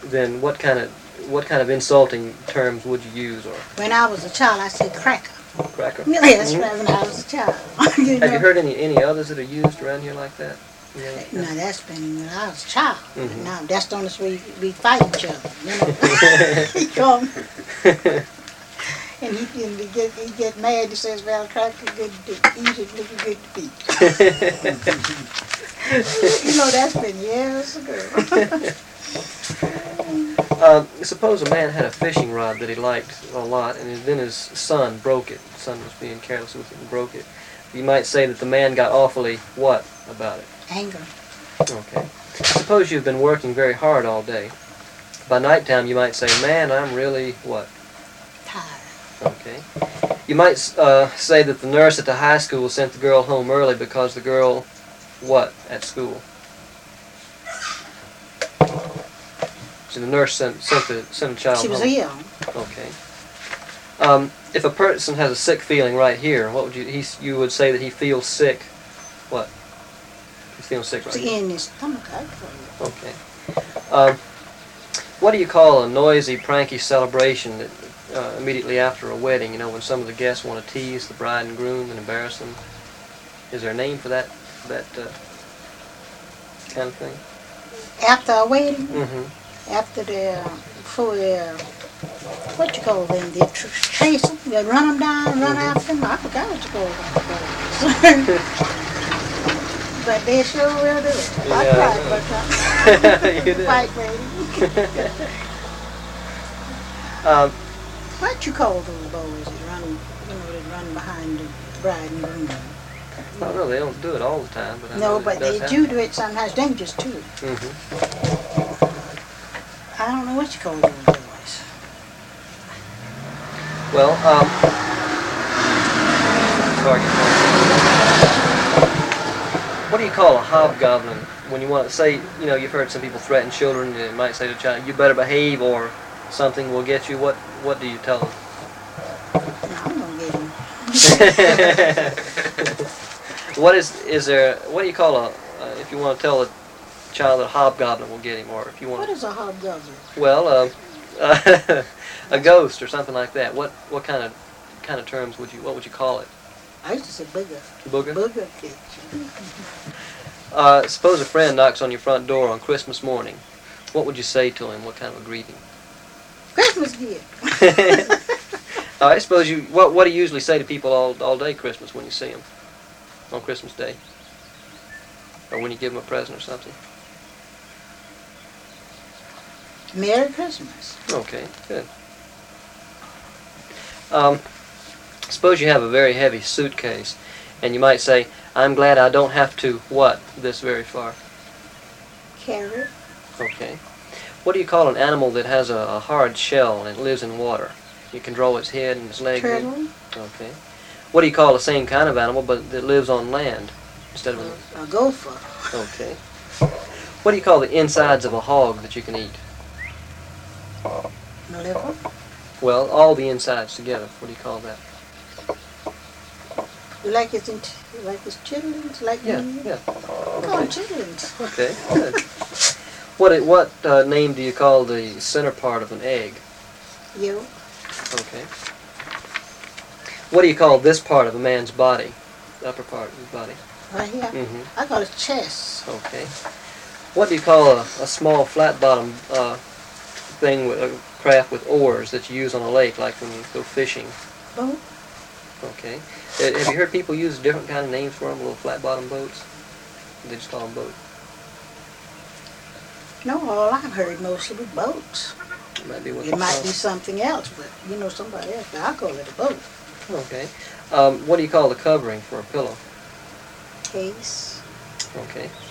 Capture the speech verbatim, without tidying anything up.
then what kind of what kind of insulting terms would you use? Or When I was a child, I said cracker. cracker? Yes, Mhm. when I was a child. you Have know? you heard any any others that are used around here like that? You know, like No, that? that's been when I was a child. Mhm. Now that's the only way we, we fight each other. You know, he come and he, and he get he get mad. He says, "Well, cracker good to eat it, looking good to eat." You know, that's been years ago. Um, suppose a man had a fishing rod that he liked a lot, and then his son broke it. His son was being careless with it and broke it. You might say that the man got awfully what about it? Anger. Okay. Suppose you've been working very hard all day. By nighttime, you might say, "Man, I'm really what?" Tired. Okay. You might uh, say that the nurse at the high school sent the girl home early because the girl, what, at school? So the nurse sent sent the sent a child She was home. ill. Okay. Um, if a person has a sick feeling right here, what would you? He you would say that he feels sick. What? He's feeling sick right It's here. in his stomach. I tell you. Okay. Um, what do you call a noisy, pranky celebration that uh, immediately after a wedding? You know, when some of the guests want to tease the bride and groom and embarrass them. Is there a name for that that uh, kind of thing? After a wedding, Mm-hmm. after the before the what you call them? The tr- chase them, you run them down, and run Mhm. after them. I forgot what you call them. But they sure will do it. I Yeah, tried I know. one time. You did. Fight lady. um, What you call those boys that run, you know, that run behind the bride and groom? I don't know. They don't do it all the time, but I know No, that but it does they happen. do do it sometimes. Dangerous too. Mm-hmm. I don't know what you call those boys. Well, um, sorry. What do you call a hobgoblin when you want to say, you know, you've heard some people threaten children, and they might say to a child, "You better behave or something will get you." What What do you tell them? No, I'm gonna get him. What is is there? What do you call a? Uh, if you want to tell a child that a hobgoblin will get him, or if you want, What is a hobgoblin? well, um, uh, a ghost or something like that. What What kind of kind of terms would you? What would you call it? I used to say booger. Booger. Booger bitch. Uh, suppose a friend knocks on your front door on Christmas morning. What would you say to him? What kind of a greeting? Christmas gift. All right. Suppose you. What What do you usually say to people all all day Christmas when you see them on Christmas Day, or when you give them a present or something? Merry Christmas. Okay. Good. Um, suppose you have a very heavy suitcase, and you might say, "I'm glad I don't have to what this very far." Carrot. Okay. What do you call an animal that has a, a hard shell and it lives in water? You can draw its head and its legs. in. Turtle. Okay. What do you call the same kind of animal but that lives on land instead of? A, a gopher. A, okay. What do you call the insides of a hog that you can eat? A liver. Well, all the insides together. What do you call that? You like his int- you like his chitlins? Like Yeah. me? Yeah. Call them Okay. chitlins. Okay. Good. What it- what uh, name do you call the center part of an egg? You. Okay. What do you call this part of a man's body? The upper part of his body. Right here. Mm-hmm. I call it chest. Okay. What do you call a, a small flat bottom uh, thing with a craft with oars that you use on a lake, like when you go fishing? Boat. Okay. Uh, Have you heard people use different kind of names for them, little flat bottom boats? They just call them boats. No, all I've heard mostly was boats. It might be what It they might call be something else, but you know somebody else. But I call it a boat. Okay. Um, what do you call the covering for a pillow? Case. Okay.